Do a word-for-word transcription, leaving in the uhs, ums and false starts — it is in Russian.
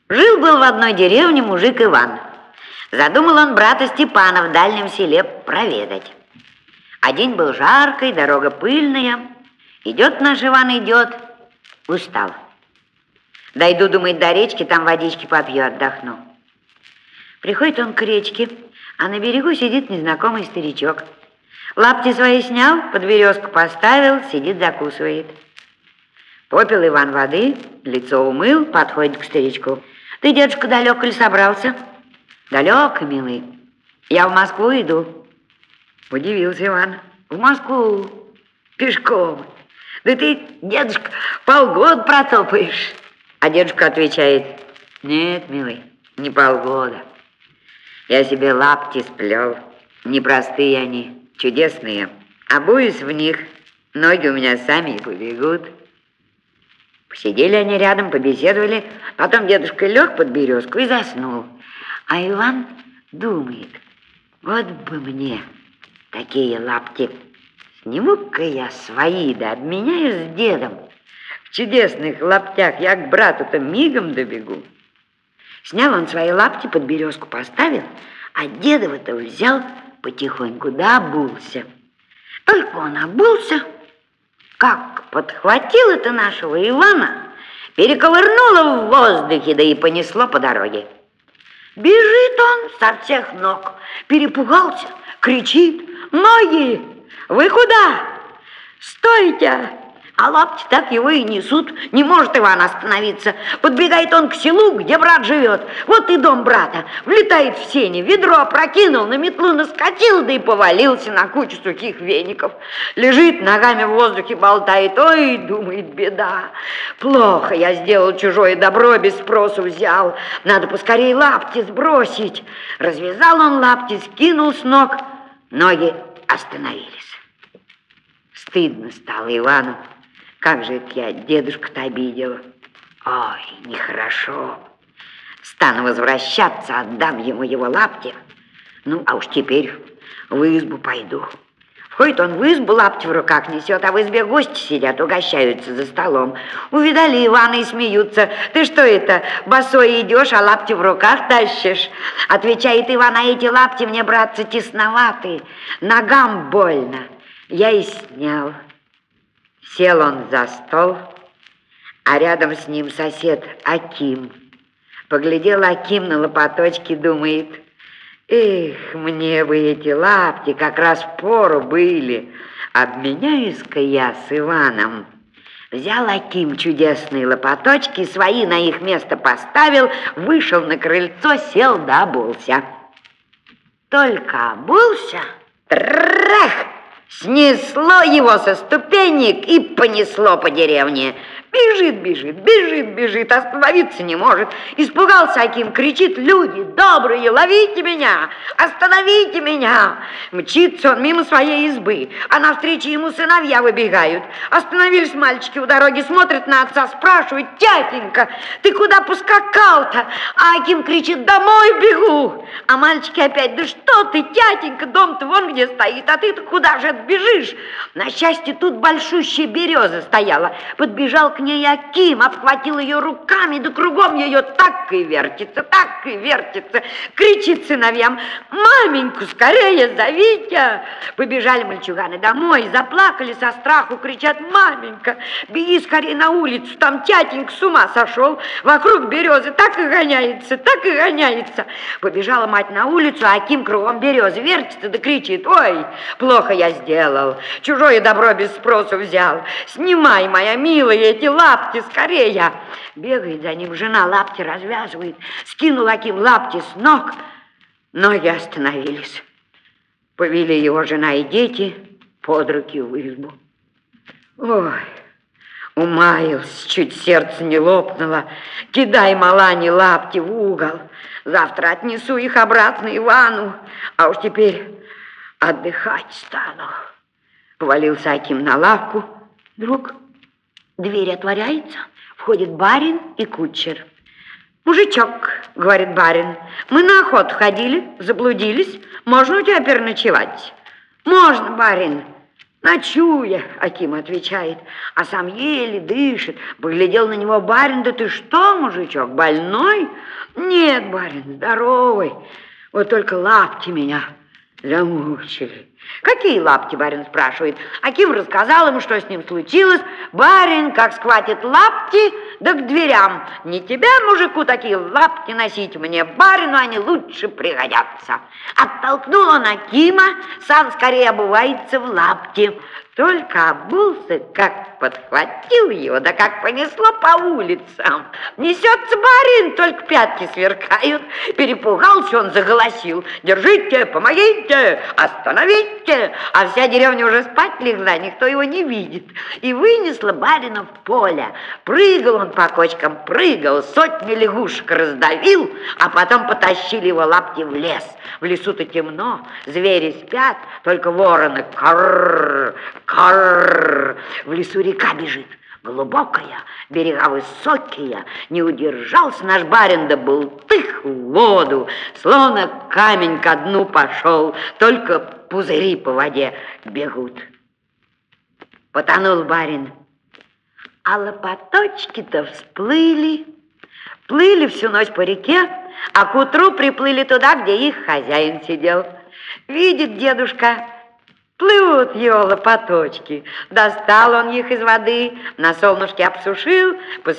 Жил-был в одной деревне мужик Иван. Задумал он брата Степана в дальнем селе проведать. А день был жаркий, дорога пыльная. Идет наш Иван, идет, устал. Дойду, думает, до речки, там водички попью, отдохну. Приходит он к речке, а на берегу сидит незнакомый старичок. Лапти свои снял, под березку поставил, сидит, закусывает. Попил Иван воды, лицо умыл, подходит к старичку. Ты, дедушка, далеко ли собрался? Далеко, милый. Я в Москву иду. Удивился Иван. В Москву? Пешком? Да ты, дедушка, полгода протопаешь. А дедушка отвечает: нет, милый, не полгода. Я себе лапти сплел. Непростые они, чудесные. Обуюсь в них, ноги у меня сами и побегут. Посидели они рядом, побеседовали. Потом дедушка лег под березку и заснул. А Иван думает: вот бы мне такие лапти. Сниму-ка я свои, да обменяюсь с дедом. В чудесных лаптях я к брату-то мигом добегу. Снял он свои лапти, под березку поставил, а дедова-то взял потихоньку, да обулся. Только он обулся, как подхватил это нашего Ивана, перековырнуло в воздухе, да и понесло по дороге. Бежит он со всех ног, перепугался, кричит: ноги, вы куда? Стойте! А лапти так его и несут. Не может Иван остановиться. Подбегает он к селу, где брат живет. Вот и дом брата. Влетает в сени, ведро опрокинул, на метлу наскочил, да и повалился на кучу сухих веников. Лежит, ногами в воздухе болтает. Ой, думает, беда. Плохо я сделал чужое добро, без спросу взял. Надо поскорее лапти сбросить. Развязал он лапти, скинул с ног. Ноги остановились. Стыдно стало Ивану. Как же это я дедушку-то обидела. Ой, нехорошо. Стану возвращаться, отдам ему его лапти. Ну, а уж теперь в избу пойду. Входит он в избу, лапти в руках несет, а в избе гости сидят, угощаются за столом. Увидали Ивана и смеются. Ты что это, босой идешь, а лапти в руках тащишь? Отвечает Иван: а эти лапти мне, братцы, тесноваты, ногам больно. Я и снял. Сел он за стол, а рядом с ним сосед Аким. Поглядел Аким на лопаточки, думает: эх, мне бы эти лапти как раз впору были. Обменяюсь-ка я с Иваном. Взял Аким чудесные лопаточки, свои на их место поставил, вышел на крыльцо, сел да обулся. Только обулся, трах! Снесло его со ступенек и понесло по деревне. Бежит, бежит, бежит, бежит, остановиться не может. Испугался Аким, кричит: люди добрые, ловите меня, остановите меня. Мчится он мимо своей избы, а навстречу ему сыновья выбегают. Остановились мальчики у дороги, смотрят на отца, спрашивают: тятенька, ты куда поскакал-то? А Аким кричит: домой бегу. А мальчики опять: да что ты, тятенька, дом-то вон где стоит, а ты-то куда же отбежишь? На счастье, тут большущая береза стояла. Подбежал к ней Аким, обхватил ее руками, да кругом ее так и вертится, так и вертится. Кричит сыновьям: маменьку скорее зовите. Побежали мальчуганы домой, заплакали со страху, кричат: маменька, беги скорее на улицу, там тятенька с ума сошел, вокруг березы так и гоняется, так и гоняется. Побежала мать на улицу, а Аким кругом березы вертится, да кричит: ой, плохо я сделал, чужое добро без спросу взял. Снимай, моя милая, эти лапти скорее. Бегает за ним жена, лапти развязывает. Скинул Аким лапти с ног, ноги остановились. Повели его жена и дети под руки в избу. Ой, умаился, чуть сердце не лопнуло. Кидай, Малани, лапти в угол. Завтра отнесу их обратно Ивану, а уж теперь отдыхать стану. Повалился Аким на лавку. Вдруг дверь отворяется, входит барин и кучер. «Мужичок, — говорит барин, — мы на охоту ходили, заблудились, можно у тебя переночевать?» «Можно, барин». Ночуя, Аким отвечает, а сам еле дышит. Поглядел на него барин: да ты что, мужичок, больной? Нет, барин, здоровый, вот только лапти меня замучили. Какие лапти, барин спрашивает. Аким рассказал ему, что с ним случилось. Барин как схватит лапти, да к дверям. Не тебя, мужику, такие лапти носить, мне, барину, они лучше пригодятся. Оттолкнул он Акима, сам скорее обувается в лапти. Только обулся, как подхватил его, да как понесло по улицам. Несется барин, только пятки сверкают. Перепугался он, заголосил: держите, помогите, остановите. А вся деревня уже спать легла, никто его не видит. И вынесла барина в поле. Прыгал он по кочкам, прыгал, сотни лягушек раздавил, а потом потащили его лапти в лес. В лесу-то темно, звери спят, только вороны карр, карр. В лесу река бежит, глубокая, берега высокие. Не удержался наш барин, да был тых в воду, словно камень ко дну пошел, только пузыри по воде бегут. Потонул барин, а лопаточки-то всплыли. Плыли всю ночь по реке, а к утру приплыли туда, где их хозяин сидел. Видит дедушка, плывут его лопаточки. Достал он их из воды, на солнышке обсушил,